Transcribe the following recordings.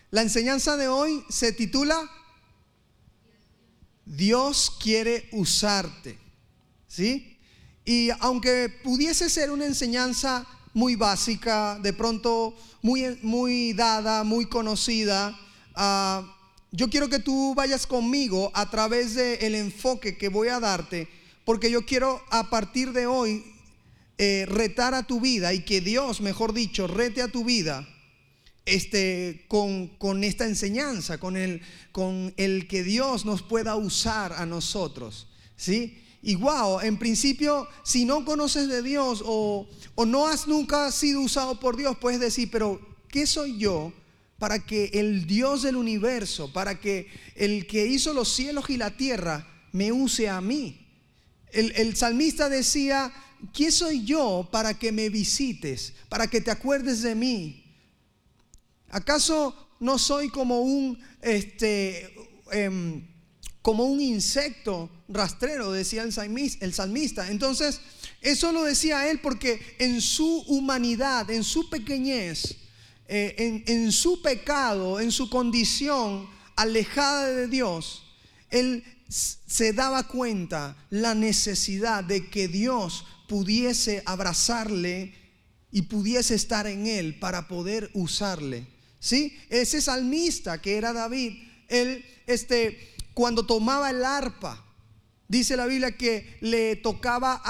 La enseñanza de hoy se titula Dios quiere usarte, ¿sí? Y aunque pudiese ser una enseñanza muy básica, de pronto muy dada, muy conocida, yo quiero que tú vayas conmigo a través del enfoque que voy a darte, porque yo quiero a partir de hoy retar a tu vida, y que Dios, mejor dicho, rete a tu vida con esta enseñanza, con el que Dios nos pueda usar a nosotros, ¿sí? Y wow, en principio, si no conoces de Dios o no has nunca sido usado por Dios, puedes decir, pero ¿qué soy yo para que el Dios del universo, para que el que hizo los cielos y la tierra me use a mí? El salmista decía, ¿quién soy yo para que me visites, para que te acuerdes de mí? ¿Acaso no soy como un insecto rastrero? Decía el salmista. Entonces, eso lo decía él porque en su humanidad, en su pequeñez, en su pecado, en su condición alejada de Dios, él se daba cuenta la necesidad de que Dios pudiese abrazarle y pudiese estar en él para poder usarle, ¿sí? Ese salmista que era David, él cuando tomaba el arpa, dice la Biblia que le tocaba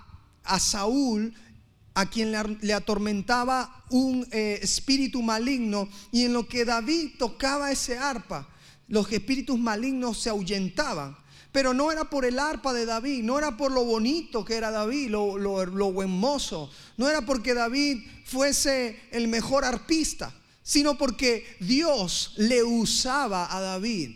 a Saúl, a quien le atormentaba un espíritu maligno, y en lo que David tocaba ese arpa, los espíritus malignos se ahuyentaban. Pero no era por el arpa de David, no era por lo bonito que era David, lo hermoso, no era porque David fuese el mejor arpista, sino porque Dios le usaba a David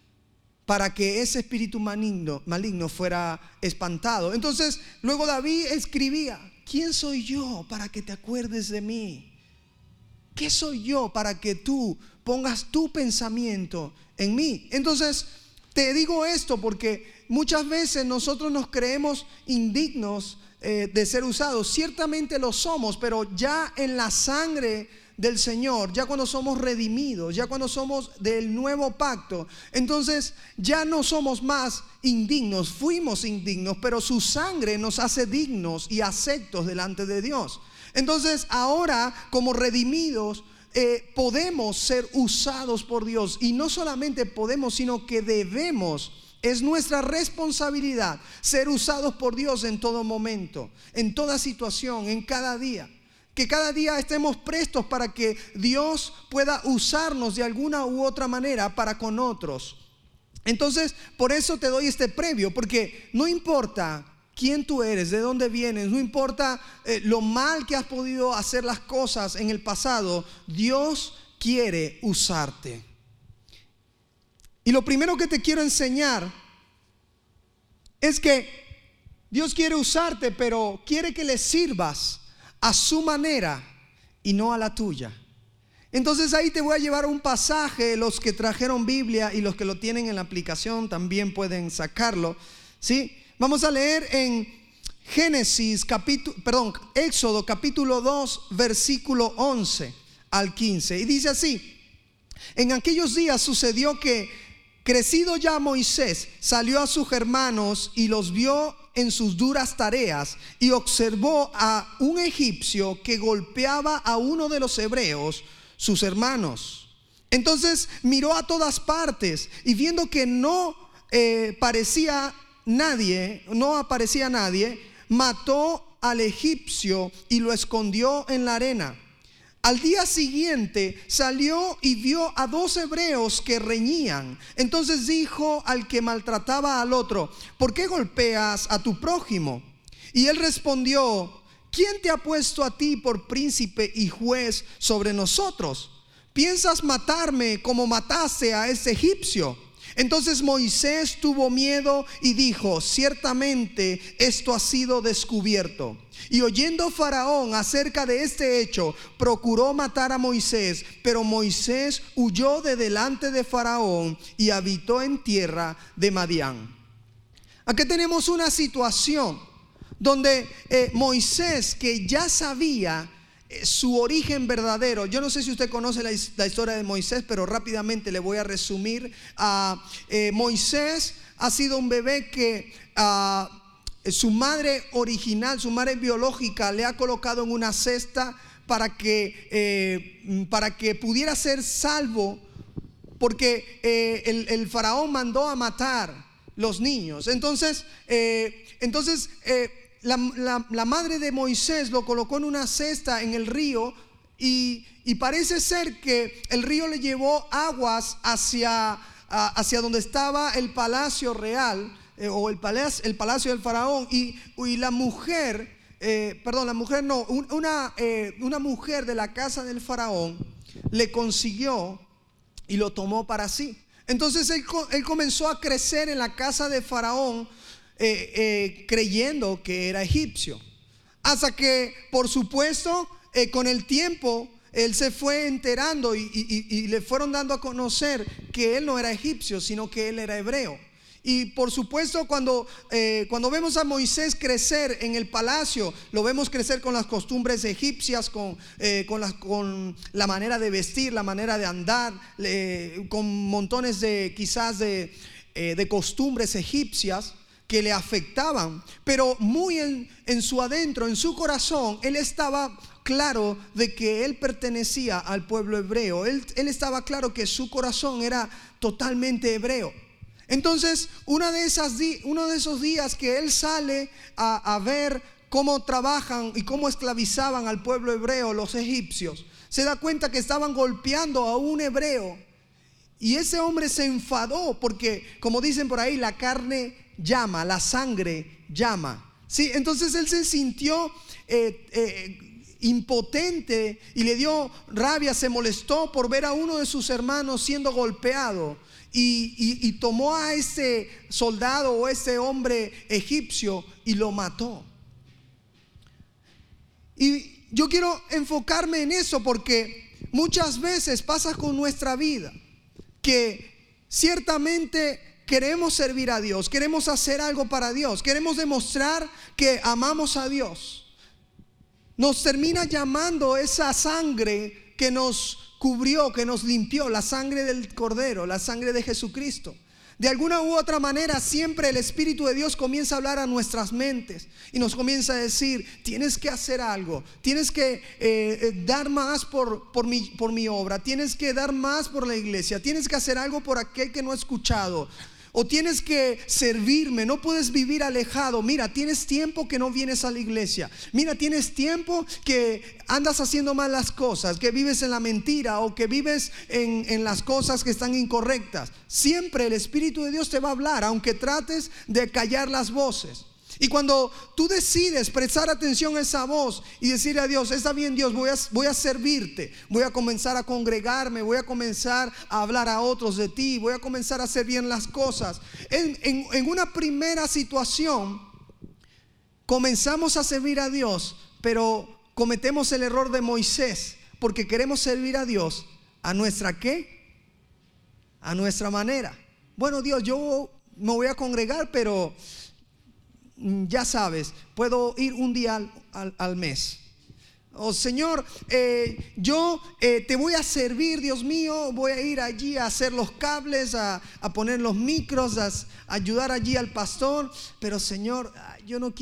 para que ese espíritu maligno fuera espantado. Entonces luego David escribía, ¿quién soy yo para que te acuerdes de mí? ¿Qué soy yo para que tú pongas tu pensamiento en mí? Entonces te digo esto porque muchas veces nosotros nos creemos indignos de ser usados. Ciertamente lo somos, pero ya en la sangre del Señor, ya cuando somos redimidos, ya cuando somos del nuevo pacto, entonces ya no somos más indignos. Fuimos indignos, pero su sangre nos hace dignos y aceptos delante de Dios. Entonces ahora, como redimidos, podemos ser usados por Dios. Y no solamente podemos, sino que debemos. Es nuestra responsabilidad ser usados por Dios en todo momento, en toda situación, en cada día. Que cada día estemos prestos para que Dios pueda usarnos de alguna u otra manera para con otros. Entonces, por eso te doy este previo, porque no importa quién tú eres, de dónde vienes, no importa lo mal que has podido hacer las cosas en el pasado, Dios quiere usarte. Y lo primero que te quiero enseñar es que Dios quiere usarte, pero quiere que le sirvas a su manera y no a la tuya. Entonces ahí te voy a llevar a un pasaje. Los que trajeron Biblia y los que lo tienen en la aplicación también pueden sacarlo, ¿sí? Vamos a leer en Éxodo capítulo 2 versículo 11 al 15. Y dice así: en aquellos días sucedió que, crecido ya Moisés, salió a sus hermanos y los vio en sus duras tareas, y observó a un egipcio que golpeaba a uno de los hebreos, sus hermanos. Entonces miró a todas partes, y viendo que no aparecía nadie, mató al egipcio y lo escondió en la arena. Al día siguiente salió y vio a 2 hebreos que reñían. Entonces dijo al que maltrataba al otro: ¿por qué golpeas a tu prójimo? Y él respondió: ¿quién te ha puesto a ti por príncipe y juez sobre nosotros? ¿Piensas matarme como mataste a ese egipcio? Entonces Moisés tuvo miedo y dijo: ciertamente esto ha sido descubierto. Y oyendo Faraón acerca de este hecho, procuró matar a Moisés, pero Moisés huyó de delante de Faraón y habitó en tierra de Madián. Aquí tenemos una situación donde Moisés, que ya sabía su origen verdadero. Yo no sé si usted conoce la historia de Moisés, pero rápidamente le voy a resumir. Moisés ha sido un bebé que su madre original, su madre biológica, le ha colocado en una cesta para que pudiera ser salvo, porque el faraón mandó a matar los niños. Entonces la madre de Moisés lo colocó en una cesta en el río, y parece ser que el río le llevó aguas hacia donde estaba el palacio real, o el palacio del faraón, y la mujer, una mujer de la casa del faraón le consiguió y lo tomó para sí. Entonces él comenzó a crecer en la casa de faraón, creyendo que era egipcio, hasta que, por supuesto, con el tiempo él se fue enterando y le fueron dando a conocer que él no era egipcio, sino que él era hebreo. Y por supuesto, cuando vemos a Moisés crecer en el palacio, lo vemos crecer con las costumbres egipcias, con la manera de vestir, la manera de andar, con montones de costumbres egipcias que le afectaban. Pero muy en su adentro, en su corazón, él estaba claro de que él pertenecía al pueblo hebreo. Él estaba claro que su corazón era totalmente hebreo. Entonces, uno de esos días que él sale a ver cómo trabajan y cómo esclavizaban al pueblo hebreo los egipcios, se da cuenta que estaban golpeando a un hebreo, y ese hombre se enfadó porque, como dicen por ahí, la carne llama, la sangre llama, ¿sí? Entonces él se sintió impotente y le dio rabia, se molestó por ver a uno de sus hermanos siendo golpeado, y tomó a ese soldado o ese hombre egipcio y lo mató. Y yo quiero enfocarme en eso, porque muchas veces pasa con nuestra vida que ciertamente queremos servir a Dios, queremos hacer algo para Dios, queremos demostrar que amamos a Dios. Nos termina llamando esa sangre que nos cubrió, que nos limpió, la sangre del Cordero, la sangre de Jesucristo. De alguna u otra manera, siempre el Espíritu de Dios comienza a hablar a nuestras mentes y nos comienza a decir: tienes que hacer algo, tienes que dar más por mi obra, tienes que dar más por la iglesia, tienes que hacer algo por aquel que no ha escuchado, o tienes que servirme, no puedes vivir alejado. Mira, tienes tiempo que no vienes a la iglesia. Mira, tienes tiempo que andas haciendo mal las cosas, que vives en la mentira, o que vives en las cosas que están incorrectas. Siempre el Espíritu de Dios te va a hablar, aunque trates de callar las voces. Y cuando tú decides prestar atención a esa voz y decirle a Dios: está bien, Dios, voy a servirte, voy a comenzar a congregarme, voy a comenzar a hablar a otros de ti, voy a comenzar a hacer bien las cosas. En una primera situación comenzamos a servir a Dios, pero cometemos el error de Moisés, porque queremos servir a Dios a nuestra ¿qué? A nuestra manera. Bueno, Dios, yo me voy a congregar, pero ya sabes, puedo ir un día al mes. Señor, yo te voy a servir, Dios mío, voy a ir allí a hacer los cables, a poner los micros, a ayudar allí al pastor. Pero Señor, yo no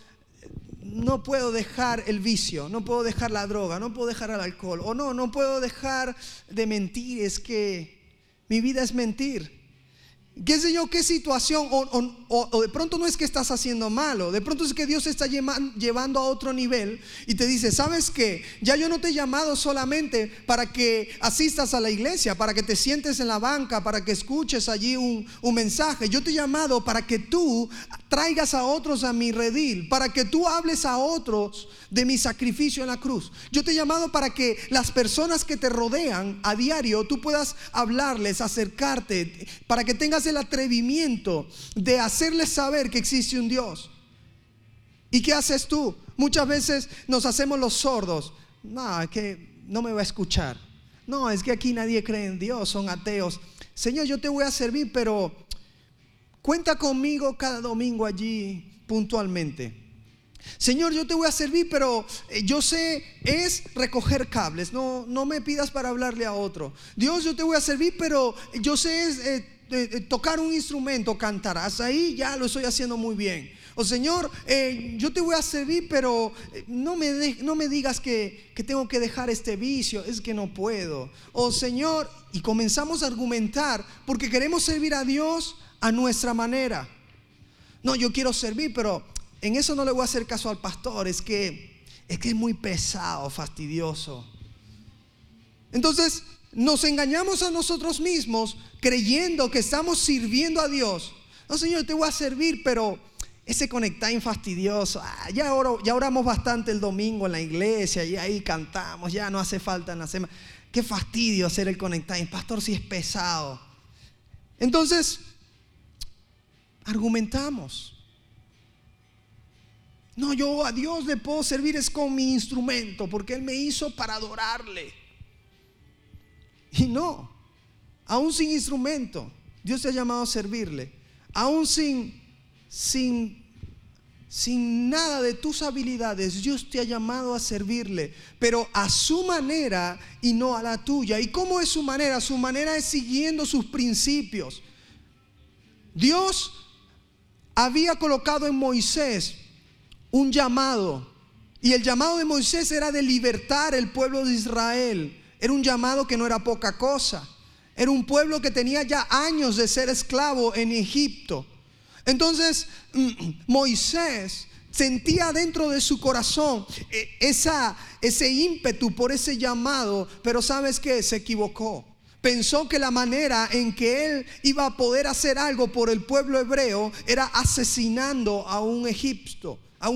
puedo dejar el vicio, no puedo dejar la droga, no puedo dejar el alcohol, o no puedo dejar de mentir. Es que mi vida es mentir. ¿Qué sé yo? ¿Qué situación? O de pronto no es que estás haciendo malo, de pronto es que Dios te está llevando a otro nivel y te dice: ¿sabes qué? Ya yo no te he llamado solamente para que asistas a la iglesia, para que te sientes en la banca, para que escuches allí un mensaje. Yo te he llamado para que tú traigas a otros a mi redil, para que tú hables a otros de mi sacrificio en la cruz. Yo te he llamado para que las personas que te rodean a diario, tú puedas hablarles, acercarte, para que tengas el atrevimiento de hacerles saber que existe un Dios. ¿Y qué haces tú? Muchas veces nos hacemos los sordos. No, es que no me va a escuchar. No, es que aquí nadie cree en Dios, son ateos. Señor, yo te voy a servir, pero cuenta conmigo cada domingo allí puntualmente. Señor, yo te voy a servir, pero yo sé es recoger cables. No me pidas para hablarle a otro. Dios, yo te voy a servir, pero yo sé es tocar un instrumento, cantar. Hasta ahí ya lo estoy haciendo muy bien. O Señor, yo te voy a servir, pero no me digas que tengo que dejar este vicio, es que no puedo. O Señor, y comenzamos a argumentar porque queremos servir a Dios a nuestra manera. No, yo quiero servir, pero en eso no le voy a hacer caso al pastor, es que es muy pesado, fastidioso. Entonces nos engañamos a nosotros mismos creyendo que estamos sirviendo a Dios. No, Señor, te voy a servir, pero ese conectar fastidioso, ya oramos bastante el domingo en la iglesia y ahí cantamos, ya no hace falta en la semana. Qué fastidio hacer el conectar, pastor, si es pesado. Entonces argumentamos. No, yo a Dios le puedo servir es con mi instrumento, porque Él me hizo para adorarle. Y no, aún sin instrumento, Dios te ha llamado a servirle. Aún sin nada de tus habilidades, Dios te ha llamado a servirle, pero a su manera y no a la tuya. ¿Y cómo es su manera? Su manera es siguiendo sus principios. Dios había colocado en Moisés un llamado, y el llamado de Moisés era de libertar el pueblo de Israel. Era un llamado que no era poca cosa. Era un pueblo que tenía ya años de ser esclavo en Egipto. Entonces Moisés sentía dentro de su corazón ese ímpetu por ese llamado, pero ¿sabes qué? Se equivocó. Pensó que la manera en que él iba a poder hacer algo por el pueblo hebreo era asesinando a un egipcio.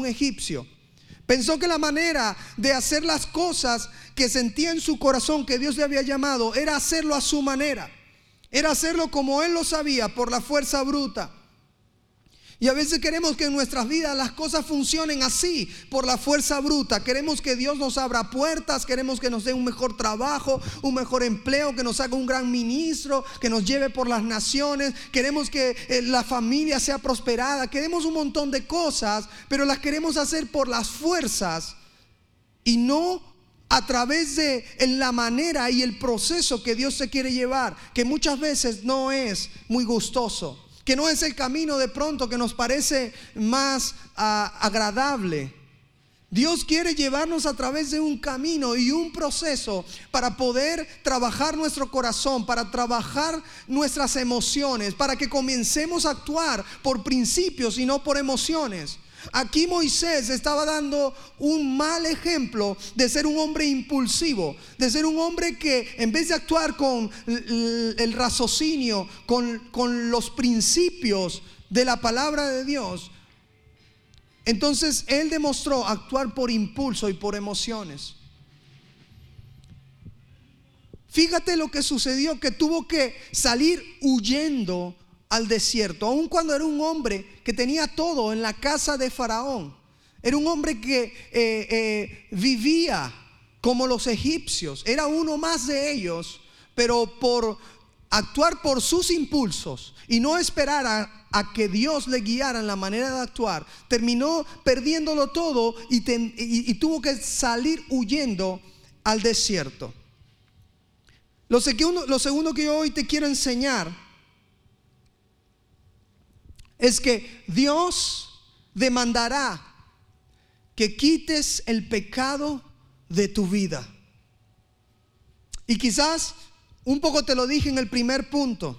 Pensó que la manera de hacer las cosas que sentía en su corazón que Dios le había llamado era hacerlo a su manera, era hacerlo como él lo sabía, por la fuerza bruta. Y a veces queremos que en nuestras vidas las cosas funcionen así, por la fuerza bruta. Queremos que Dios nos abra puertas, queremos que nos dé un mejor trabajo, un mejor empleo, que nos haga un gran ministro, que nos lleve por las naciones. Queremos que la familia sea prosperada, queremos un montón de cosas, pero las queremos hacer por las fuerzas y no a través de la manera y el proceso que Dios te quiere llevar, que muchas veces no es muy gustoso, que no es el camino de pronto que nos parece más agradable. Dios quiere llevarnos a través de un camino y un proceso para poder trabajar nuestro corazón, para trabajar nuestras emociones, para que comencemos a actuar por principios y no por emociones. Aquí Moisés estaba dando un mal ejemplo de ser un hombre impulsivo, de ser un hombre que en vez de actuar con el raciocinio, con los principios de la palabra de Dios, entonces él demostró actuar por impulso y por emociones. Fíjate lo que sucedió, que tuvo que salir huyendo al desierto, aun cuando era un hombre que tenía todo en la casa de Faraón. Era un hombre que vivía como los egipcios, era uno más de ellos, pero por actuar por sus impulsos y no esperar a que Dios le guiara en la manera de actuar, terminó perdiéndolo todo y tuvo que salir huyendo al desierto. Lo segundo que yo hoy te quiero enseñar es que Dios demandará que quites el pecado de tu vida. Y quizás un poco te lo dije en el primer punto,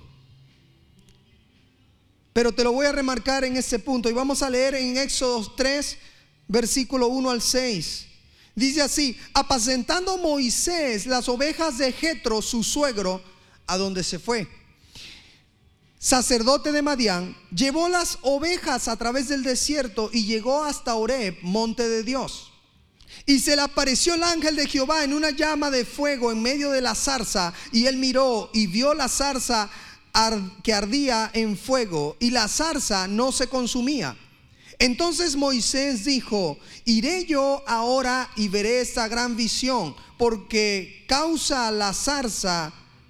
pero te lo voy a remarcar en este punto. Y vamos a leer en Éxodo 3, versículo 1 al 6. Dice así: apacentando Moisés las ovejas de Jetro, su suegro, a donde se fue, sacerdote de Madián, llevó las ovejas a través del desierto y llegó hasta Horeb, monte de Dios. Y se le apareció el ángel de Jehová en una llama de fuego en medio de la zarza, y él miró y vio la zarza que ardía en fuego, y la zarza no se consumía. Entonces Moisés dijo: iré yo ahora y veré esta gran visión, ¿por qué causa la zarza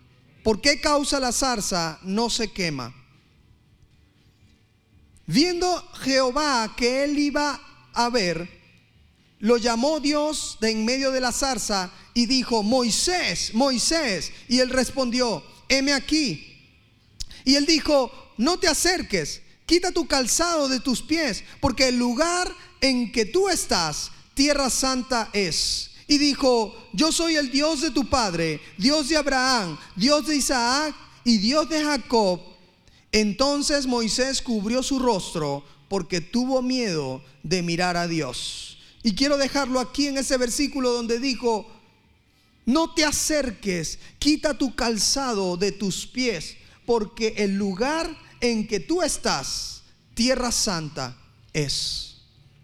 no se quema? Viendo Jehová que él iba a ver, lo llamó Dios de en medio de la zarza y dijo: Moisés, Moisés. Y él respondió: heme aquí. Y él dijo: no te acerques, quita tu calzado de tus pies, porque el lugar en que tú estás, tierra santa es. Y dijo: yo soy el Dios de tu padre, Dios de Abraham, Dios de Isaac y Dios de Jacob. Entonces Moisés cubrió su rostro porque tuvo miedo de mirar a Dios. Y quiero dejarlo aquí en ese versículo donde dijo: no te acerques, quita tu calzado de tus pies, porque el lugar en que tú estás, tierra santa es.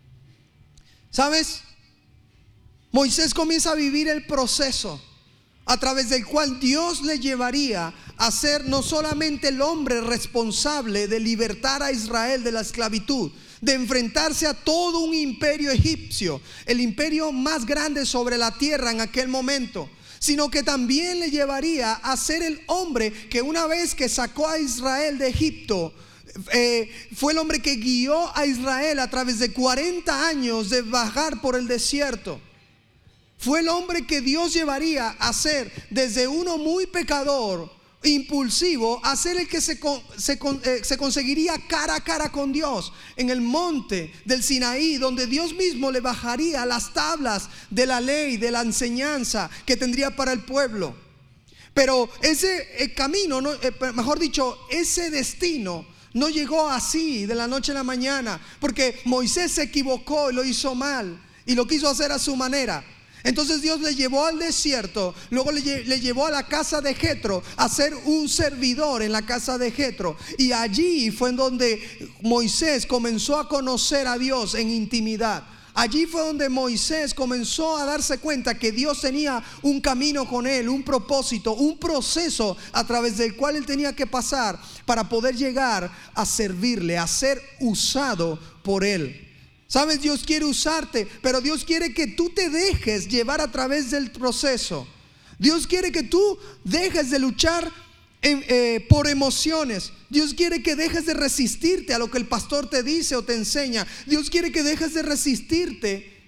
¿Sabes? Moisés comienza a vivir el proceso a través del cual Dios le llevaría a ser no solamente el hombre responsable de libertar a Israel de la esclavitud, de enfrentarse a todo un imperio egipcio, el imperio más grande sobre la tierra en aquel momento, sino que también le llevaría a ser el hombre que una vez que sacó a Israel de Egipto, fue el hombre que guió a Israel a través de 40 años de vagar por el desierto. Fue el hombre que Dios llevaría a ser desde uno muy pecador, impulsivo, a ser el que se conseguiría cara a cara con Dios en el monte del Sinaí, donde Dios mismo le bajaría las tablas de la ley, de la enseñanza que tendría para el pueblo. Pero ese camino, mejor dicho, ese destino no llegó así de la noche a la mañana, porque Moisés se equivocó y lo hizo mal y lo quiso hacer a su manera. Entonces Dios le llevó al desierto, luego le llevó a la casa de Jetro a ser un servidor en la casa de Jetro. Y allí fue en donde Moisés comenzó a conocer a Dios en intimidad. Allí fue donde Moisés comenzó a darse cuenta que Dios tenía un camino con él, un propósito, un proceso a través del cual él tenía que pasar para poder llegar a servirle, a ser usado por él. Sabes, Dios quiere usarte, pero Dios quiere que tú te dejes llevar a través del proceso. Dios quiere que tú dejes de luchar por emociones. Dios quiere que dejes de resistirte a lo que el pastor te dice o te enseña. Dios quiere que dejes de resistirte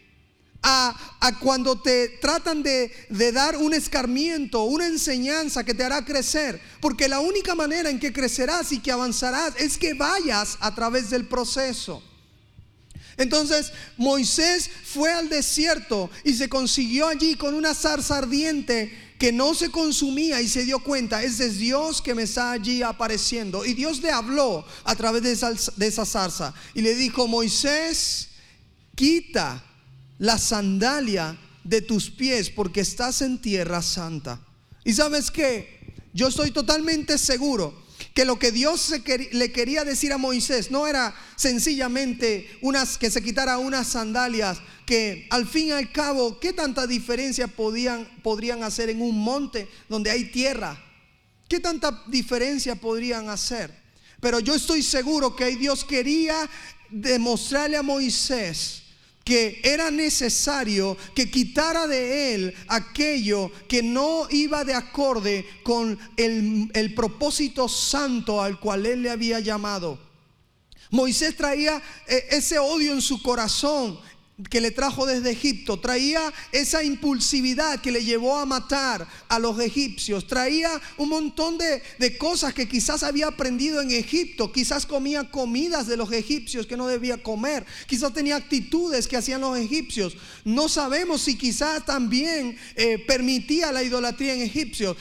a cuando te tratan de dar un escarmiento, una enseñanza que te hará crecer. Porque la única manera en que crecerás y que avanzarás es que vayas a través del proceso. Entonces Moisés fue al desierto y se consiguió allí con una zarza ardiente que no se consumía, y se dio cuenta: es de Dios que me está allí apareciendo. Y Dios le habló a través de esa zarza y le dijo: Moisés, quita la sandalia de tus pies, porque estás en tierra santa. Y ¿sabes qué? Yo estoy totalmente seguro que lo que Dios le quería decir a Moisés no era sencillamente que se quitara unas sandalias, que al fin y al cabo, ¿qué tanta diferencia podrían hacer en un monte donde hay tierra? ¿Qué tanta diferencia podrían hacer? Pero yo estoy seguro que Dios quería demostrarle a Moisés que era necesario que quitara de él aquello que no iba de acorde con el propósito santo al cual él le había llamado. Moisés traía ese odio en su corazón que le trajo desde Egipto, traía esa impulsividad que le llevó a matar a los egipcios, traía un montón de cosas que quizás había aprendido en Egipto. Quizás comía comidas de los egipcios que no debía comer, quizás tenía actitudes que hacían los egipcios. No sabemos si quizás también permitía la idolatría en Egipto.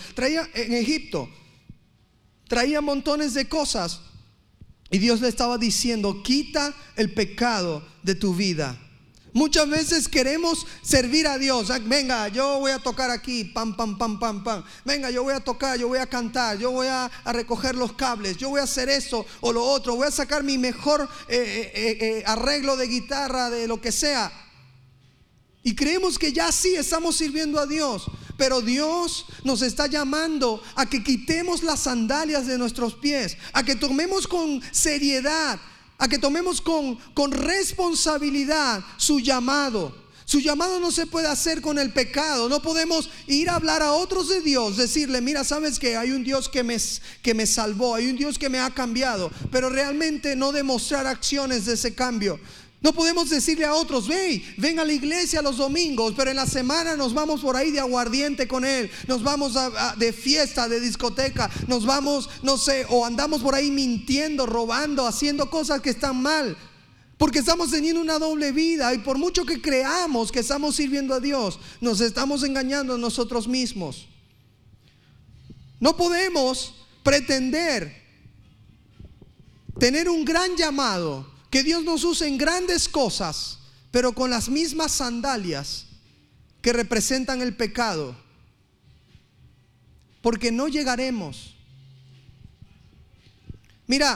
Traía montones de cosas, y Dios le estaba diciendo: quita el pecado de tu vida. Muchas veces queremos servir a Dios. Venga, yo voy a tocar aquí, pam, pam, pam, pam, pam. Venga, yo voy a tocar, yo voy a cantar, yo voy a recoger los cables, yo voy a hacer esto o lo otro, voy a sacar mi mejor arreglo de guitarra, de lo que sea. Y creemos que ya sí estamos sirviendo a Dios. Pero Dios nos está llamando a que quitemos las sandalias de nuestros pies, a que tomemos con seriedad, a que tomemos con responsabilidad su llamado. Su llamado no se puede hacer con el pecado. No podemos ir a hablar a otros de Dios, decirle: mira, sabes que hay un Dios que me salvó, hay un Dios que me ha cambiado, pero realmente no demostrar acciones de ese cambio. No podemos decirle a otros, ven a la iglesia los domingos, pero en la semana nos vamos por ahí de aguardiente con él, nos vamos de fiesta, de discoteca, nos vamos, no sé, o andamos por ahí mintiendo, robando, haciendo cosas que están mal, porque estamos teniendo una doble vida. Y por mucho que creamos que estamos sirviendo a Dios, nos estamos engañando a nosotros mismos. No podemos pretender tener un gran llamado, que Dios nos use en grandes cosas, pero con las mismas sandalias que representan el pecado, porque no llegaremos. Mira,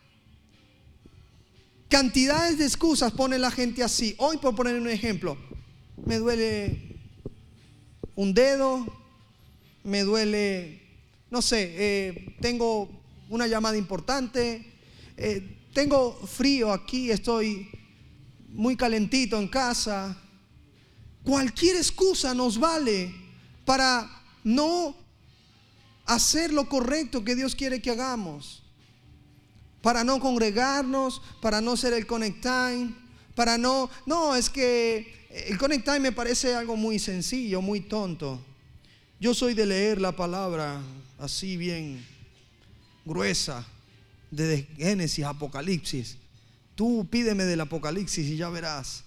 cantidades de excusas pone la gente así. Hoy, por poner un ejemplo, me duele un dedo, me duele, no sé, tengo una llamada importante, tengo frío aquí, estoy muy calentito en casa. Cualquier excusa nos vale para no hacer lo correcto que Dios quiere que hagamos, para no congregarnos, para no hacer el Connect Time, para no, es que el Connect Time me parece algo muy sencillo, muy tonto. Yo soy de leer la palabra así bien gruesa, de Génesis a Apocalipsis. Tú pídeme del Apocalipsis y ya verás.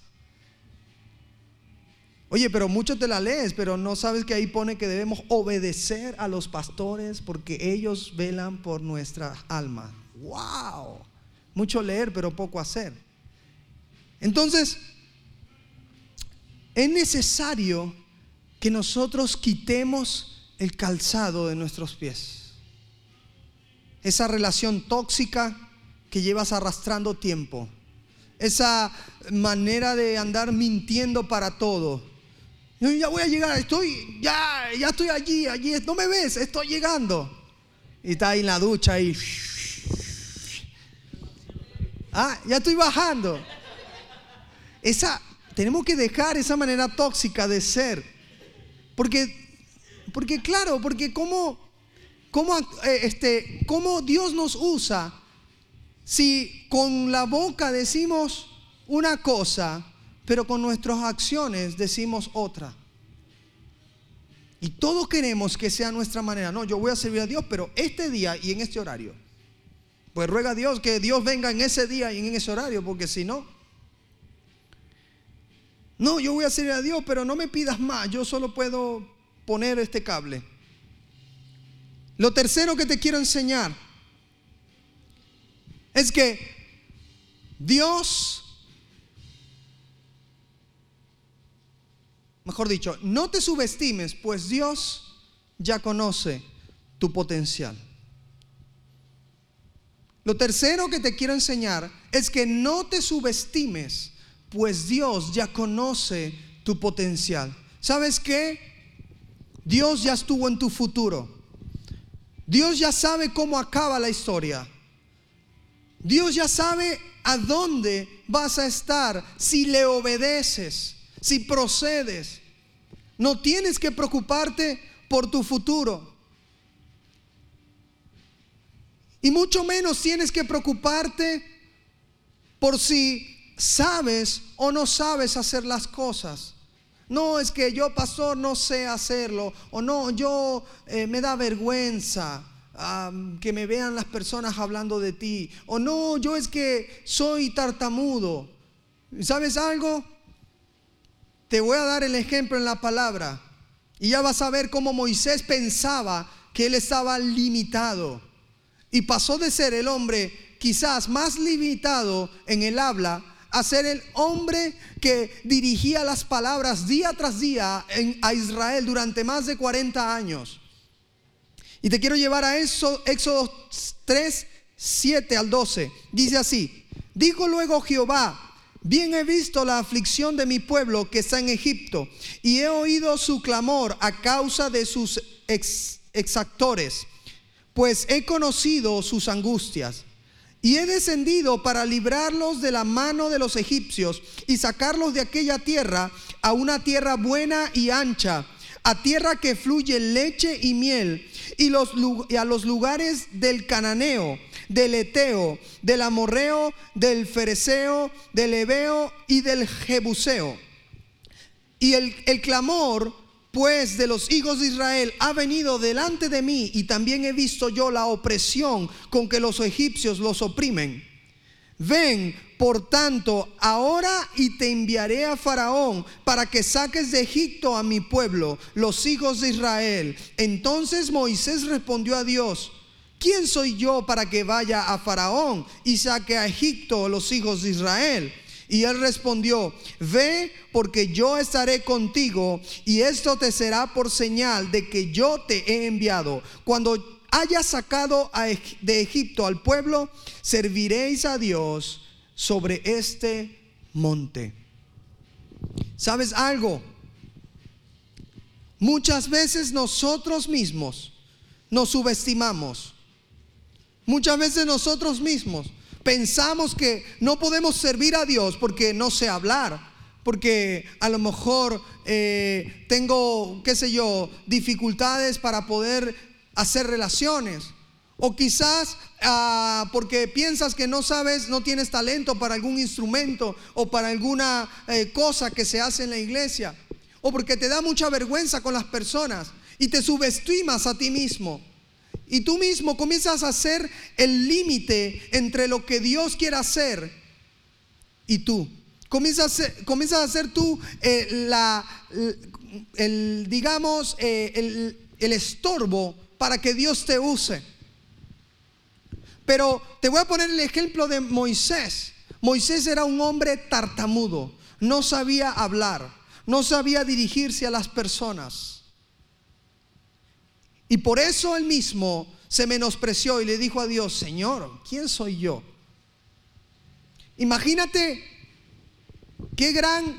Oye, pero mucho te la lees, pero no sabes que ahí pone que debemos obedecer a los pastores porque ellos velan por nuestra alma. ¡Wow! Mucho leer, pero poco hacer. Entonces, es necesario que nosotros quitemos el calzado de nuestros pies. Esa relación tóxica que llevas arrastrando tiempo, esa manera de andar mintiendo para todo. Yo ya voy a llegar, ya estoy allí, no me ves, estoy llegando. Y está ahí en la ducha ahí. Ya estoy bajando. Tenemos que dejar esa manera tóxica de ser. Porque ¿cómo Dios nos usa si con la boca decimos una cosa, pero con nuestras acciones decimos otra? Y todos queremos que sea nuestra manera. No, yo voy a servir a Dios, pero este día y en este horario. Pues ruega a Dios que Dios venga en ese día y en ese horario, porque si no, yo voy a servir a Dios, pero no me pidas más, yo solo puedo poner este cable. Lo tercero que te quiero enseñar es que Dios, mejor dicho, no te subestimes, pues Dios ya conoce tu potencial. Lo tercero que te quiero enseñar es que no te subestimes, pues Dios ya conoce tu potencial. ¿Sabes qué? Dios ya estuvo en tu futuro. Dios ya sabe cómo acaba la historia. Dios ya sabe a dónde vas a estar si le obedeces, si procedes. No tienes que preocuparte por tu futuro. Y mucho menos tienes que preocuparte por si sabes o no sabes hacer las cosas. No, es que yo, pastor, no sé hacerlo. O no, yo me da vergüenza que me vean las personas hablando de ti. O no, yo es que soy tartamudo. ¿Sabes algo? Te voy a dar el ejemplo en la palabra. Y ya vas a ver cómo Moisés pensaba que él estaba limitado. Y pasó de ser el hombre quizás más limitado en el habla a ser el hombre que dirigía las palabras día tras día a Israel durante más de 40 años. Y te quiero llevar a eso, Éxodo 3, 7 al 12. Dice así: dijo luego Jehová: bien he visto la aflicción de mi pueblo que está en Egipto, y he oído su clamor a causa de sus exactores, pues he conocido sus angustias. Y he descendido para librarlos de la mano de los egipcios y sacarlos de aquella tierra a una tierra buena y ancha, a tierra que fluye leche y miel, y a los lugares del cananeo, del eteo, del amorreo, del fereceo, del heveo y del jebuseo. Y el clamor pues de los hijos de Israel ha venido delante de mí, y también he visto yo la opresión con que los egipcios los oprimen. Ven, por tanto, ahora y te enviaré a Faraón para que saques de Egipto a mi pueblo, los hijos de Israel. Entonces Moisés respondió a Dios: ¿quién soy yo para que vaya a Faraón y saque a Egipto los hijos de Israel? Y él respondió: ve, porque yo estaré contigo, y esto te será por señal de que yo te he enviado. Cuando hayas sacado de Egipto al pueblo, serviréis a Dios sobre este monte. ¿Sabes algo? Muchas veces nosotros mismos nos subestimamos. Muchas veces nosotros mismos pensamos que no podemos servir a Dios porque no sé hablar, porque a lo mejor tengo, qué sé yo, dificultades para poder hacer relaciones, o quizás porque piensas que no sabes, no tienes talento para algún instrumento o para alguna cosa que se hace en la iglesia, o porque te da mucha vergüenza con las personas y te subestimas a ti mismo. Y tú mismo comienzas a hacer el límite entre lo que Dios quiere hacer y tú. Comienzas a hacer tú el estorbo para que Dios te use. Pero te voy a poner el ejemplo de Moisés. Moisés era un hombre tartamudo, no sabía hablar, no sabía dirigirse a las personas. Y por eso él mismo se menospreció y le dijo a Dios: Señor, ¿quién soy yo? Imagínate qué gran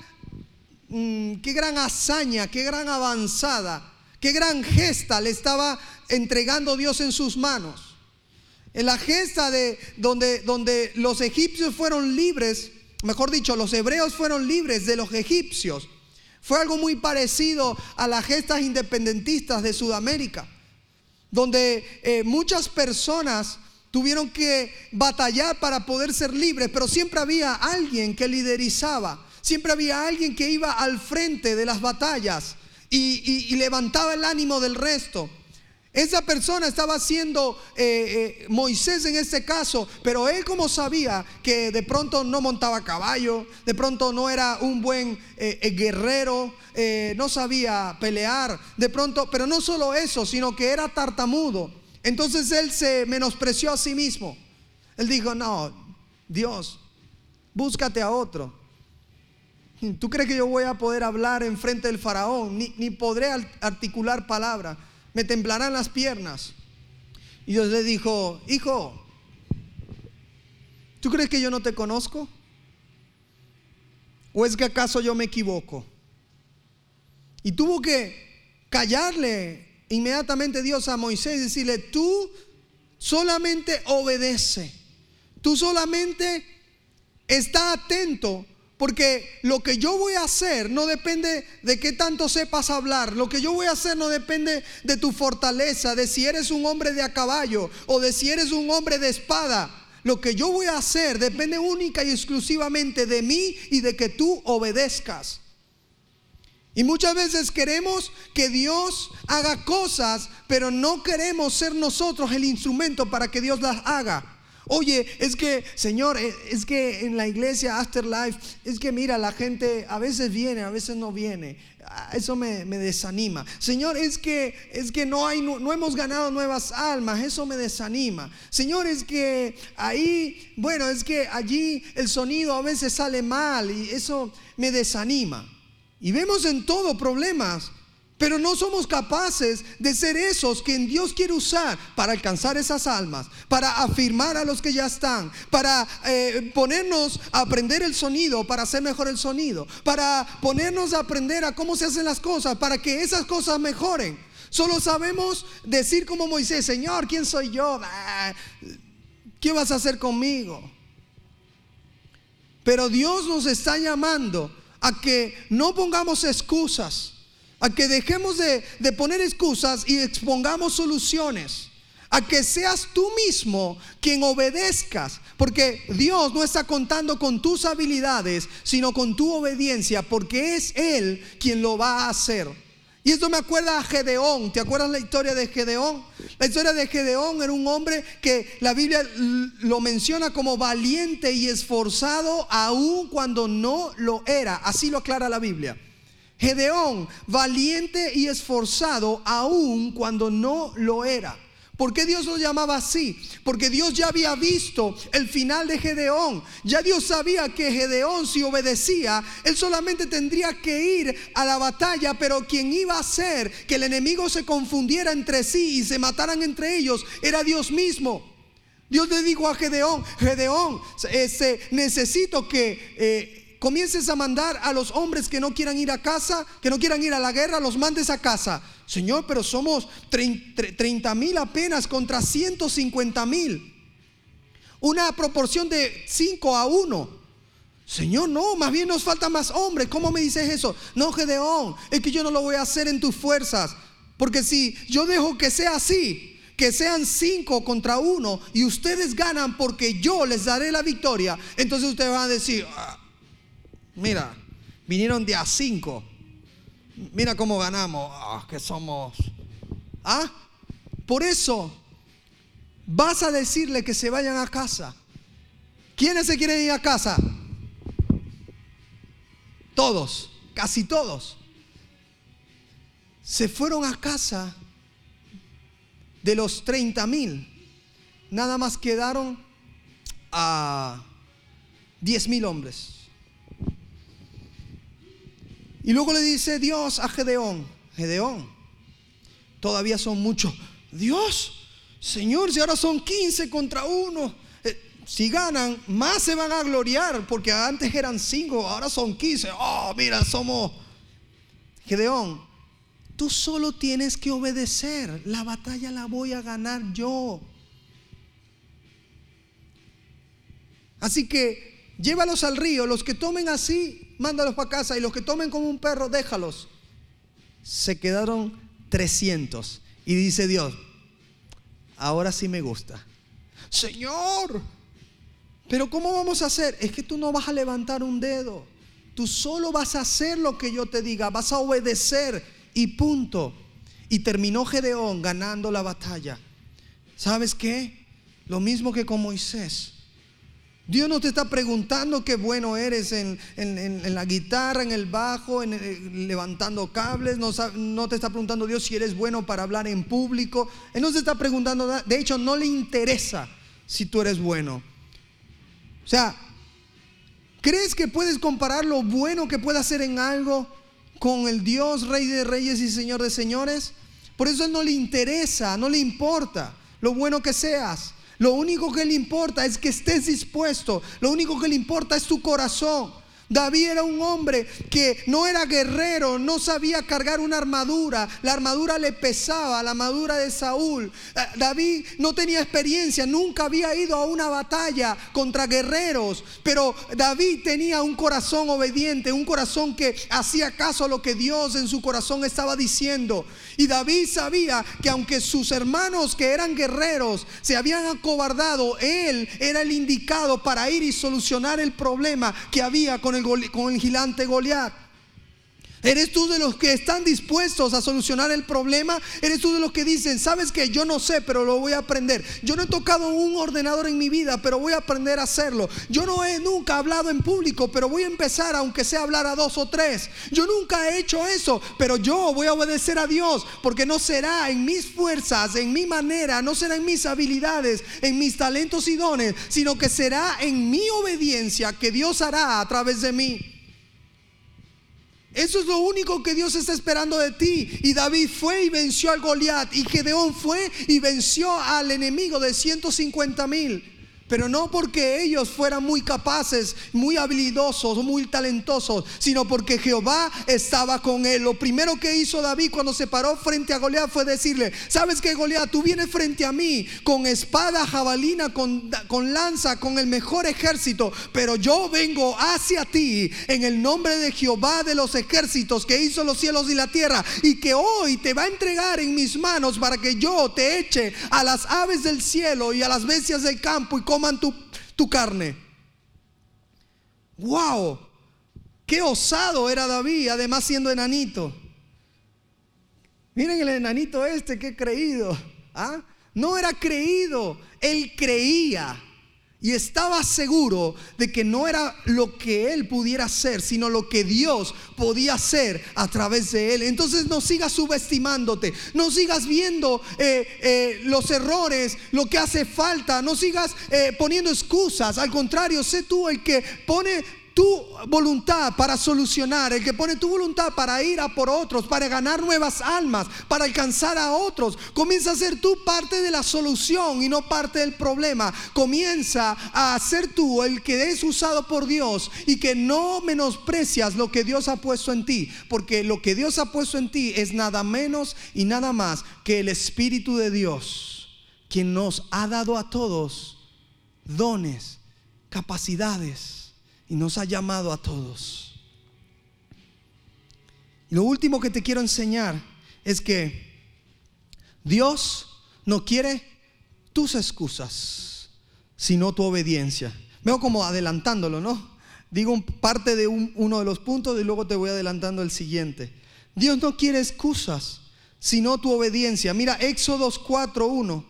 hazaña, qué gran avanzada, qué gran gesta le estaba entregando Dios en sus manos. En la gesta de donde los egipcios fueron libres, mejor dicho, los hebreos fueron libres de los egipcios. Fue algo muy parecido a las gestas independentistas de Sudamérica, donde muchas personas tuvieron que batallar para poder ser libres, pero siempre había alguien que liderizaba, siempre había alguien que iba al frente de las batallas y levantaba el ánimo del resto. Esa persona estaba siendo Moisés en este caso, pero él, como sabía que de pronto no montaba a caballo, de pronto no era un buen guerrero, no sabía pelear, de pronto, pero no solo eso, sino que era tartamudo. Entonces él se menospreció a sí mismo. Él dijo: no, Dios, búscate a otro. ¿Tú crees que yo voy a poder hablar en frente del faraón? Ni podré articular palabra. Me temblarán las piernas. Y Dios le dijo: hijo, ¿tú crees que yo no te conozco? ¿O es que acaso yo me equivoco? Y tuvo que callarle inmediatamente Dios a Moisés y decirle: tú solamente obedece, tú solamente está atento, porque lo que yo voy a hacer no depende de qué tanto sepas hablar. Lo que yo voy a hacer no depende de tu fortaleza, de si eres un hombre de a caballo o de si eres un hombre de espada. Lo que yo voy a hacer depende única y exclusivamente de mí y de que tú obedezcas. Y muchas veces queremos que Dios haga cosas, pero no queremos ser nosotros el instrumento para que Dios las haga. Oye, es que, Señor, es que en la iglesia Afterlife, es que mira, la gente a veces viene, a veces no viene. Eso me desanima. Señor, es que no hemos ganado nuevas almas. Eso me desanima. Señor, es que ahí, bueno, es que allí el sonido a veces sale mal y eso me desanima. Y vemos en todo problemas, pero no somos capaces de ser esos que Dios quiere usar para alcanzar esas almas, para afirmar a los que ya están, para ponernos a aprender el sonido, para hacer mejor el sonido, para ponernos a aprender a cómo se hacen las cosas, para que esas cosas mejoren. Solo sabemos decir como Moisés: Señor, ¿quién soy yo? ¿Qué vas a hacer conmigo? Pero Dios nos está llamando a que no pongamos excusas, a que dejemos de poner excusas y expongamos soluciones, a que seas tú mismo quien obedezcas, porque Dios no está contando con tus habilidades, sino con tu obediencia, porque es Él quien lo va a hacer. Y esto me acuerda a Gedeón. ¿Te acuerdas la historia de Gedeón? La historia de Gedeón era un hombre que la Biblia lo menciona como valiente y esforzado aun cuando no lo era. Así lo aclara la Biblia. Gedeón, valiente y esforzado aun cuando no lo era. ¿Por qué Dios lo llamaba así? Porque Dios ya había visto el final de Gedeón. Ya Dios sabía que Gedeón, si obedecía, él solamente tendría que ir a la batalla, pero quien iba a hacer que el enemigo se confundiera entre sí y se mataran entre ellos era Dios mismo. Dios le dijo a Gedeón: Gedeón, necesito que comiences a mandar a los hombres que no quieran ir a casa, que no quieran ir a la guerra, los mandes a casa. Señor, pero somos 30,000 apenas contra 150,000. Una proporción de 5-1. Señor, no, más bien nos faltan más hombres. ¿Cómo me dices eso? No, Gedeón, es que yo no lo voy a hacer en tus fuerzas. Porque si yo dejo que sea así, que sean 5 contra 1 y ustedes ganan porque yo les daré la victoria, entonces ustedes van a decir: mira, vinieron de a 5. Mira cómo ganamos. Que somos. Por eso vas a decirle que se vayan a casa. ¿Quiénes se quieren ir a casa? Todos, casi todos. Se fueron a casa. De los 30,000, nada más quedaron a 10,000 hombres. Y luego le dice Dios a Gedeón: Gedeón, todavía son muchos. Dios, Señor, si ahora son 15 contra 1, si ganan, más se van a gloriar, porque antes eran 5, ahora son 15. Mira, somos. Gedeón, tú solo tienes que obedecer. La batalla la voy a ganar yo. Así que llévalos al río. Los que tomen así, mándalos para casa. Y los que tomen como un perro, déjalos. Se quedaron 300. Y dice Dios: ahora sí me gusta. Señor, pero ¿cómo vamos a hacer? Es que tú no vas a levantar un dedo. Tú solo vas a hacer lo que yo te diga. Vas a obedecer y punto. Y terminó Gedeón ganando la batalla. ¿Sabes qué? Lo mismo que con Moisés. Dios no te está preguntando qué bueno eres en la guitarra, en el bajo, levantando cables. No te está preguntando Dios si eres bueno para hablar en público. Él no te está preguntando nada. De hecho, no le interesa si tú eres bueno. O sea, ¿crees que puedes comparar lo bueno que puede hacer en algo con el Dios, Rey de Reyes y Señor de Señores? Por eso a Él no le interesa, no le importa lo bueno que seas. Lo único que le importa es que estés dispuesto. Lo único que le importa es tu corazón. David era un hombre que no era guerrero, no sabía cargar una armadura. La armadura le pesaba, la armadura de Saúl. David no tenía experiencia, nunca había ido a una batalla contra guerreros. Pero David tenía un corazón obediente, un corazón que hacía caso a lo que Dios en su corazón estaba diciendo. Y David sabía que aunque sus hermanos que eran guerreros se habían acobardado, él era el indicado para ir y solucionar el problema que había con el gigante Goliat. ¿Eres tú de los que están dispuestos a solucionar el problema? ¿Eres tú de los que dicen: sabes que yo no sé, pero lo voy a aprender? Yo no he tocado un ordenador en mi vida, pero voy a aprender a hacerlo. Yo no he nunca hablado en público, pero voy a empezar, aunque sea hablar a 2 o 3. Yo nunca he hecho eso, pero yo voy a obedecer a Dios, porque no será en mis fuerzas, en mi manera, no será en mis habilidades, en mis talentos y dones, sino que será en mi obediencia que Dios hará a través de mí. Eso es lo único que Dios está esperando de ti. Y David fue y venció al Goliat, y Gedeón fue y venció al enemigo de 150,000. pero no porque ellos fueran muy capaces, muy habilidosos, muy talentosos, sino porque Jehová estaba con él. Lo primero que hizo David cuando se paró frente a Goliat fue decirle: ¿sabes qué, Goliat? Tú vienes frente a mí con espada, jabalina, con lanza, con el mejor ejército, pero yo vengo hacia ti en el nombre de Jehová de los ejércitos, que hizo los cielos y la tierra, y que hoy te va a entregar en mis manos para que yo te eche a las aves del cielo y a las bestias del campo y coman tu carne. ¡Wow! ¡Qué osado era David! Además siendo enanito. Miren el enanito este, qué creído. ¿Ah? No era creído, él creía. Y estaba seguro de que no era lo que él pudiera hacer, sino lo que Dios podía hacer a través de él. Entonces no sigas subestimándote, no sigas viendo los errores, lo que hace falta, no sigas poniendo excusas. Al contrario, sé tú el que pone tu voluntad para solucionar, el que pone tu voluntad para ir a por otros, para ganar nuevas almas, para alcanzar a otros. Comienza a ser tú parte de la solución y no parte del problema. Comienza a ser tú el que es usado por Dios y que no menosprecias lo que Dios ha puesto en ti, porque lo que Dios ha puesto en ti es nada menos y nada más que el Espíritu de Dios, quien nos ha dado a todos dones, capacidades, y nos ha llamado a todos. Y lo último que te quiero enseñar es que Dios no quiere tus excusas, sino tu obediencia. Veo como adelantándolo, ¿no? Digo parte de uno de los puntos y luego te voy adelantando el siguiente. Dios no quiere excusas, sino tu obediencia. Mira, Éxodo 4:1.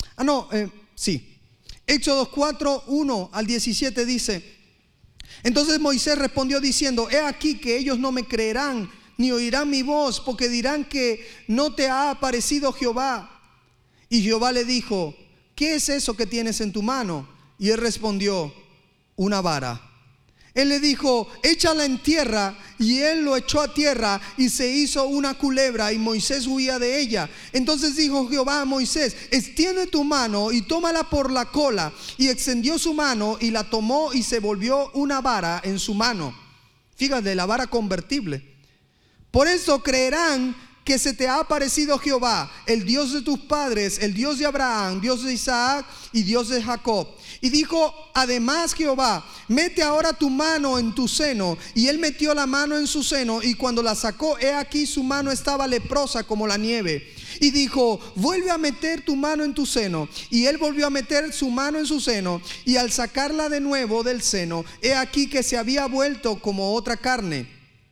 Éxodo 4:1 al 17 dice: entonces Moisés respondió diciendo: he aquí que ellos no me creerán ni oirán mi voz, porque dirán que no te ha aparecido Jehová. Y Jehová le dijo: ¿qué es eso que tienes en tu mano? Y él respondió: una vara. Él le dijo: échala en tierra. Y él lo echó a tierra y se hizo una culebra, y Moisés huía de ella. Entonces dijo Jehová a Moisés: extiende tu mano y tómala por la cola. Y extendió su mano y la tomó, y se volvió una vara en su mano. Fíjate, la vara convertible. Por eso creerán que se te ha aparecido Jehová, el Dios de tus padres, el Dios de Abraham, Dios de Isaac y Dios de Jacob. Y dijo además Jehová: mete ahora tu mano en tu seno. Y él metió la mano en su seno, y cuando la sacó, he aquí su mano estaba leprosa como la nieve. Y dijo: vuelve a meter tu mano en tu seno. Y él volvió a meter su mano en su seno, y al sacarla de nuevo del seno, he aquí que se había vuelto como otra carne.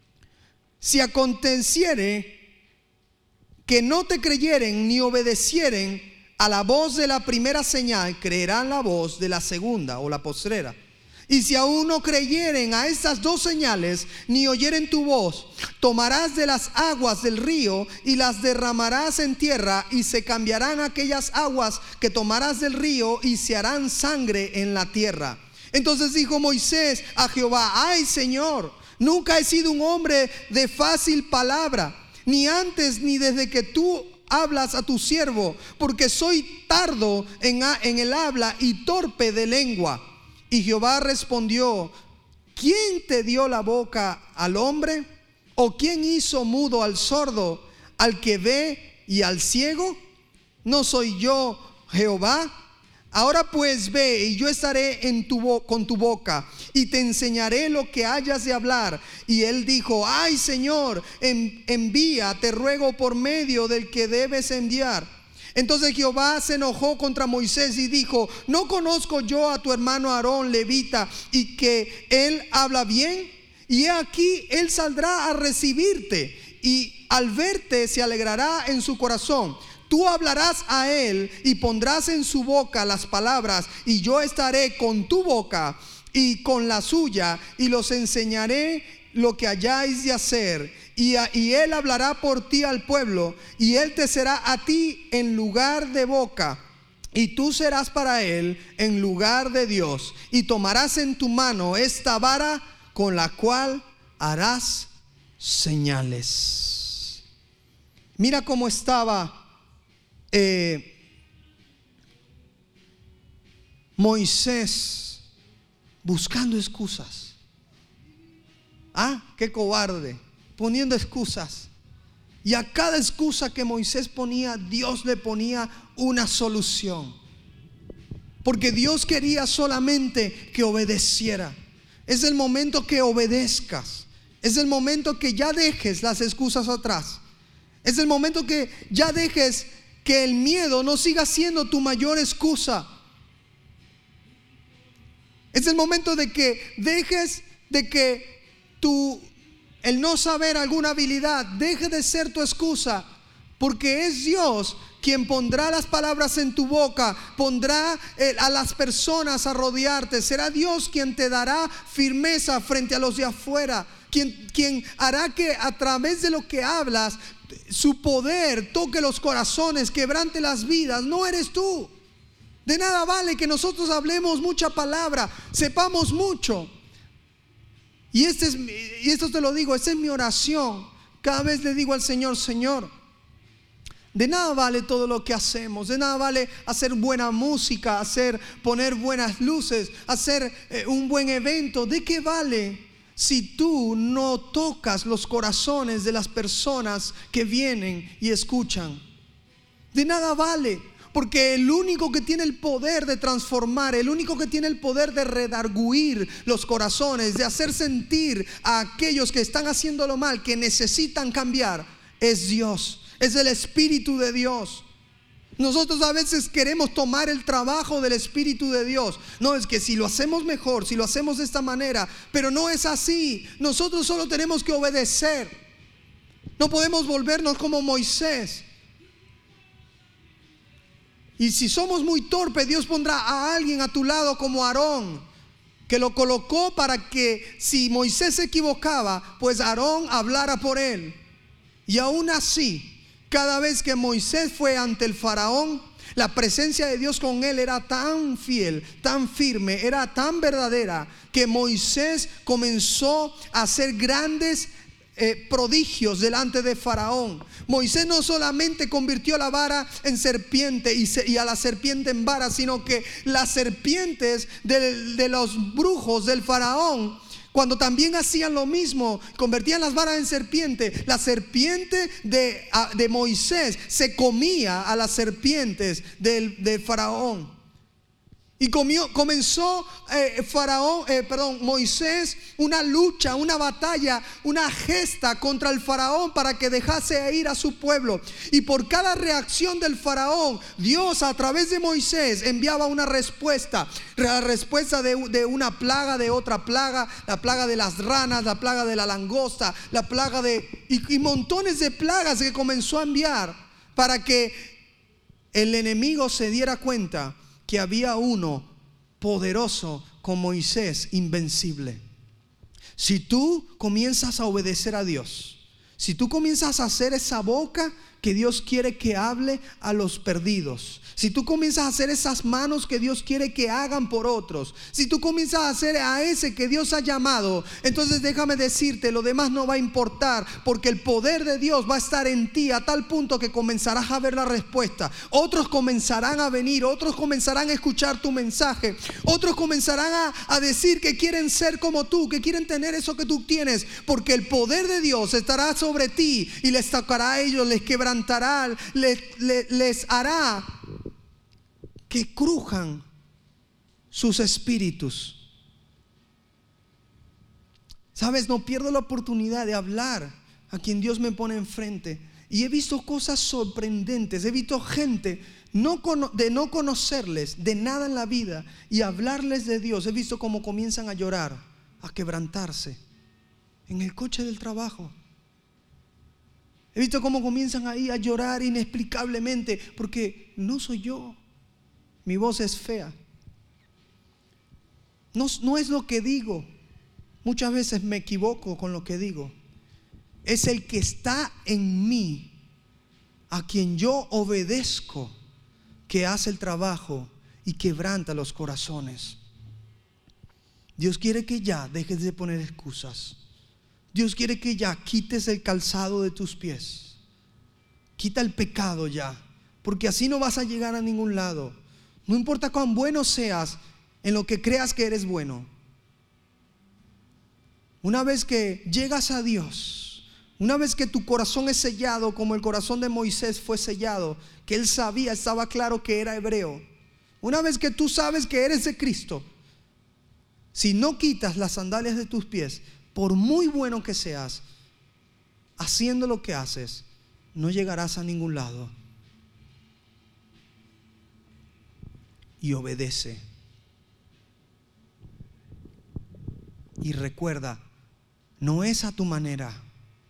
Si aconteciere que no te creyeren ni obedecieren a la voz de la primera señal, creerán la voz de la segunda o la postrera. Y si aún no creyeren a estas dos señales, ni oyeren tu voz, tomarás de las aguas del río y las derramarás en tierra, y se cambiarán aquellas aguas que tomarás del río y se harán sangre en la tierra. Entonces dijo Moisés a Jehová: ay, Señor, nunca he sido un hombre de fácil palabra, ni antes ni desde que tú hablas a tu siervo, porque soy tardo en el habla y torpe de lengua. Y Jehová respondió: ¿quién te dio la boca al hombre? ¿O quién hizo mudo al sordo, al que ve y al ciego? ¿No soy yo Jehová? Ahora pues ve, y yo estaré con tu boca, y te enseñaré lo que hayas de hablar. Y él dijo: ay, Señor, envía, te ruego, por medio del que debes enviar. Entonces Jehová se enojó contra Moisés y dijo: ¿no conozco yo a tu hermano Aarón, levita, y que él habla bien? Y he aquí, él saldrá a recibirte, y al verte se alegrará en su corazón. Tú hablarás a él y pondrás en su boca las palabras, y yo estaré con tu boca y con la suya, y los enseñaré lo que hayáis de hacer. Y él hablará por ti al pueblo, y él te será a ti en lugar de boca, y tú serás para él en lugar de Dios. Y tomarás en tu mano esta vara con la cual harás señales. Mira cómo estaba Moisés buscando excusas. Qué cobarde, poniendo excusas. Y a cada excusa que Moisés ponía, Dios le ponía una solución. Porque Dios quería solamente que obedeciera. Es el momento que obedezcas. Es el momento que ya dejes las excusas atrás. Es el momento que ya dejes que el miedo no siga siendo tu mayor excusa. Es el momento de que dejes de que el no saber alguna habilidad deje de ser tu excusa, porque es Dios quien pondrá las palabras en tu boca, pondrá a las personas a rodearte. Será Dios quien te dará firmeza frente a los de afuera, quien hará que a través de lo que hablas, su poder toque los corazones, quebrante las vidas. No eres tú. De nada vale que nosotros hablemos mucha palabra, sepamos mucho. Y esto te lo digo, esta es mi oración. Cada vez le digo al Señor: Señor, de nada vale todo lo que hacemos, de nada vale hacer buena música, poner buenas luces, hacer un buen evento. ¿De qué vale si tú no tocas los corazones de las personas que vienen y escuchan? De nada vale. Porque el único que tiene el poder de transformar, el único que tiene el poder de redarguir los corazones, de hacer sentir a aquellos que están haciéndolo mal, que necesitan cambiar, es Dios, es el Espíritu de Dios. Nosotros a veces queremos tomar el trabajo del Espíritu de Dios. No, es que si lo hacemos mejor, si lo hacemos de esta manera, pero no es así. Nosotros solo tenemos que obedecer. No podemos volvernos como Moisés. Y si somos muy torpes, Dios pondrá a alguien a tu lado como Aarón, que lo colocó para que si Moisés se equivocaba, pues Aarón hablara por él. Y aún así, cada vez que Moisés fue ante el faraón, la presencia de Dios con él era tan fiel, tan firme, era tan verdadera, que Moisés comenzó a hacer grandes prodigios delante de faraón. Moisés no solamente convirtió la vara en serpiente y a la serpiente en vara, sino que las serpientes de los brujos del faraón, cuando también hacían lo mismo, convertían las varas en serpiente, la serpiente de Moisés se comía a las serpientes del faraón. Y comenzó Moisés una lucha, una batalla, una gesta contra el faraón para que dejase ir a su pueblo. Y por cada reacción del faraón, Dios a través de Moisés enviaba una respuesta. La respuesta de una plaga, de otra plaga, la plaga de las ranas, la plaga de la langosta, la plaga y montones de plagas que comenzó a enviar para que el enemigo se diera cuenta que había uno poderoso con Moisés, invencible. Si tú comienzas a obedecer a Dios, si tú comienzas a hacer esa boca que Dios quiere que hable a los perdidos, si tú comienzas a hacer esas manos que Dios quiere que hagan por otros, si tú comienzas a hacer a ese que Dios ha llamado, entonces déjame decirte, lo demás no va a importar, porque el poder de Dios va a estar en ti a tal punto que comenzarás a ver la respuesta. Otros comenzarán a venir, otros comenzarán a escuchar tu mensaje, otros comenzarán a decir que quieren ser como tú, que quieren tener eso que tú tienes, porque el poder de Dios estará sobre ti y les tocará a ellos, les quebrantará, les hará que crujan sus espíritus. Sabes, no pierdo la oportunidad de hablar a quien Dios me pone enfrente, y he visto cosas sorprendentes. He visto gente de no conocerles de nada en la vida y hablarles de Dios. He visto cómo comienzan a llorar, a quebrantarse en el coche del trabajo. He visto cómo comienzan ahí a llorar inexplicablemente, porque no soy yo. Mi voz es fea. No es lo que digo. Muchas veces me equivoco con lo que digo. Es el que está en mí, a quien yo obedezco, que hace el trabajo y quebranta los corazones. Dios quiere que ya dejes de poner excusas. Dios quiere que ya quites el calzado de tus pies. Quita el pecado ya, porque así no vas a llegar a ningún lado. No importa cuán bueno seas en lo que creas que eres bueno. Una vez que llegas a Dios, una vez que tu corazón es sellado como el corazón de Moisés fue sellado, que él sabía, estaba claro que era hebreo. Una vez que tú sabes que eres de Cristo, si no quitas las sandalias de tus pies, por muy bueno que seas, haciendo lo que haces, no llegarás a ningún lado. Y obedece. Y recuerda, no es a tu manera.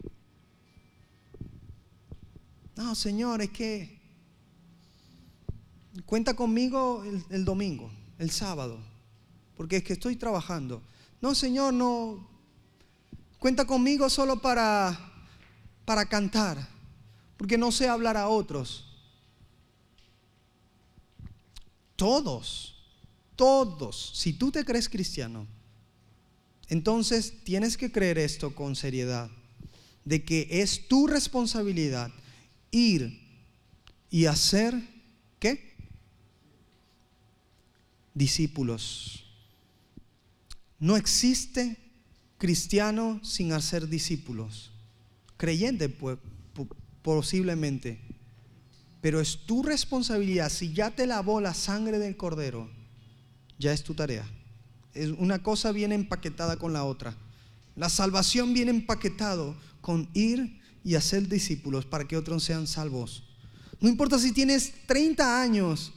No, Señor, es que cuenta conmigo el domingo, el sábado, porque es que estoy trabajando. No, Señor, no. Cuenta conmigo solo para cantar, porque no sé hablar a otros. Todos, si tú te crees cristiano, entonces tienes que creer esto con seriedad, de que es tu responsabilidad ir y hacer, ¿qué? Discípulos. No existe cristiano sin hacer discípulos. Creyente, pues, posiblemente. Pero es tu responsabilidad. Si ya te lavó la sangre del Cordero, ya es tu tarea. Una cosa viene empaquetada con la otra. La salvación viene empaquetado con ir y hacer discípulos para que otros sean salvos. No importa si tienes 30 años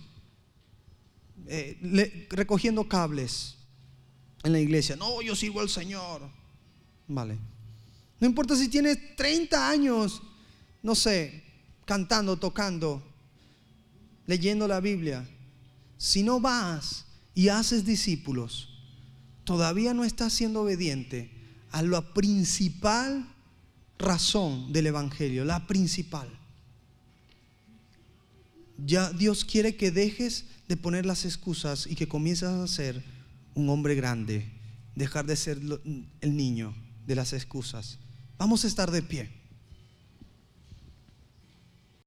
recogiendo cables en la iglesia. No, yo sirvo al Señor. Vale. No importa si tienes 30 años, no sé, cantando, tocando, leyendo la Biblia. Si no vas y haces discípulos, todavía no estás siendo obediente a la principal razón del evangelio, la principal. Ya Dios quiere que dejes de poner las excusas y que comiences a ser un hombre grande, dejar de ser el niño de las excusas. Vamos a estar de pie.